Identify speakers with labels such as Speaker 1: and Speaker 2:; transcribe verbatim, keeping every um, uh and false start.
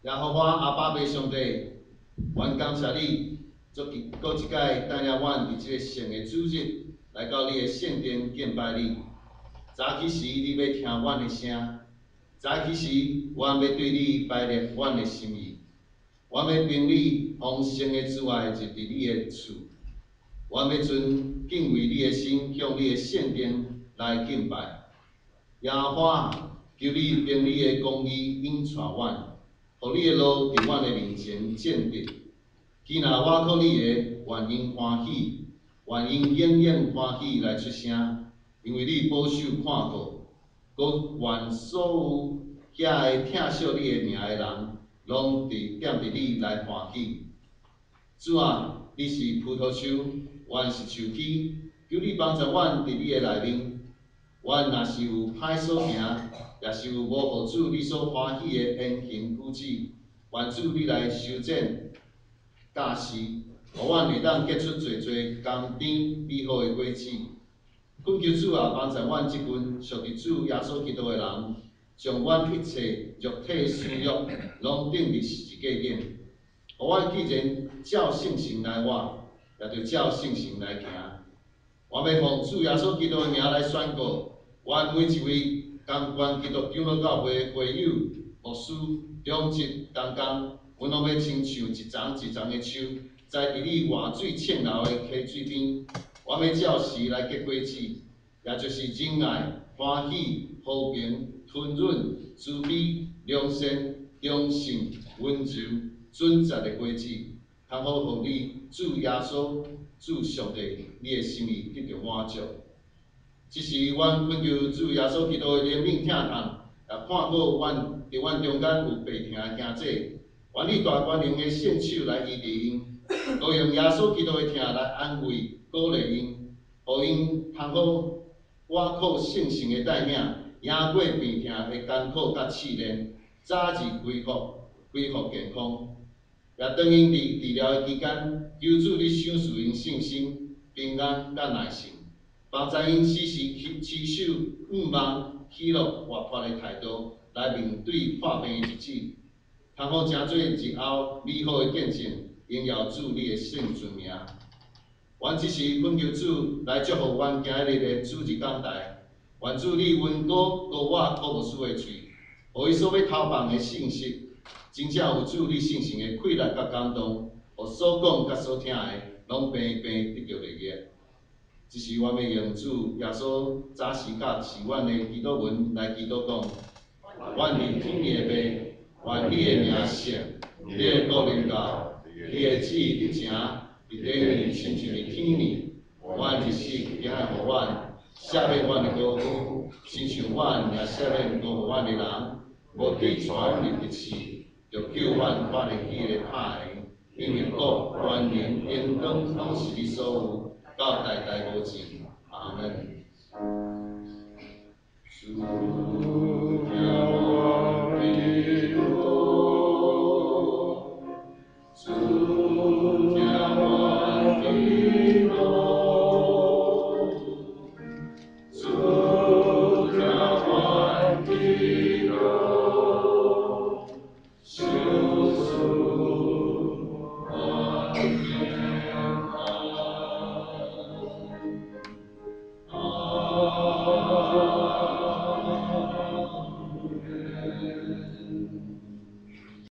Speaker 1: 也互我阿爸爸上帝，愿感谢你，足一搁一届带领阮伫即个圣的主日来到你的圣殿敬拜你。早起时你要听阮的声，早起时阮要对你摆列阮的心意，阮要凭你丰盛的慈爱入伫你的厝，阮要存敬畏你的心向你的圣殿来敬拜。耶和华，求你凭你的公义引带阮。 互你的路伫阮的面前建立，既若我靠你的，愿因欢喜，愿因永远欢喜来出声，因为你保守看顾，搁愿所有遐个听惜你的名的人，拢伫踮伫你来欢喜。主啊，你是葡萄树，阮是树枝，求你帮助阮伫你的内面。阮若是有歹所行，也是有无互主你所欢喜的言行举止，愿主你来修正、教示，互阮会当结出侪侪甘甜美好的果子。恳求主啊，帮助阮即群属于主耶稣基督的人，将阮一切肉体私欲拢钉伫十字架顶，互阮既然照性情来活，也着照性情来行。我要奉主耶稣基督的名来宣告。 阮每一位同关基督长老教会会友、牧师、中职同工，阮拢要亲像一丛一丛的树，栽伫你活水畅流的溪水边。我要照时来结果子，也就是仁爱、欢喜、和平、吞忍、慈悲、良善、忠信、温柔、准则的果子，通好互你主耶稣、主上帝，你的心意得到满足。 即时，阮恳求主耶稣基督的怜悯听痛，也看顾阮伫阮中间有病痛的兄弟，愿你大权能的圣手来医治因，多用耶稣基督的疼来安慰、鼓励因，互因通好我靠圣神的带领，赢过病痛的艰苦甲试炼，早日恢复、恢复健康。也当因伫治疗的期间，求主你赏赐因信心、平安甲耐心。 帮助因时时持守毋忘喜乐活泼的态度来面对破病的日子，通好成做日后美好的见证，荣耀主你的圣尊名。阮即时恳求主来祝福阮今日的主日讲台，愿主你温故高我靠无输的嘴，互伊所要投放的信息，真正有主你圣神的快乐甲感动，互所讲甲所听的，拢平平得到利益。 即是阮要用主耶稣早时甲是阮的祈祷文来祈祷讲，阮伫天的爸，愿你的名圣，你的国临到，你的旨意得成，伫地面亲像伫天面。阮日时今日互阮，赦免阮的过犯，亲像阮也赦免过互阮的人，无对传入敌市，就救阮脱离迄个歹的，因为国、权能、荣光拢是你所有。 到代代无尽，阿门。主